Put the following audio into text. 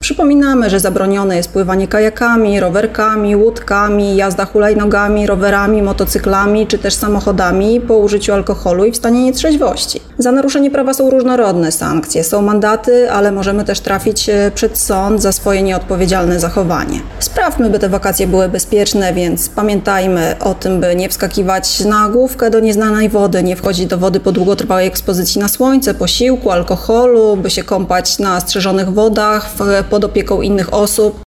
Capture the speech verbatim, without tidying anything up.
Przypominamy, że zabronione jest pływanie kajakami, rowerkami, łódkami, jazda hulajnogami, rowerami, motocyklami czy też samochodami po użyciu alkoholu i w stanie nietrzeźwości. Za naruszenie prawa są różnorodne sankcje, są mandaty, ale możemy też trafić przed sąd za swoje nieodpowiedzialne zachowanie. Sprawmy, by te wakacje były bezpieczne, więc pamiętajmy o tym, by nie wskakiwać na główkę do nieznanej wody, nie wchodzić do wody po długotrwałej ekspozycji na słońce, posiłku, alkoholu, by się kąpać na strzeżonych wodach pod opieką innych osób.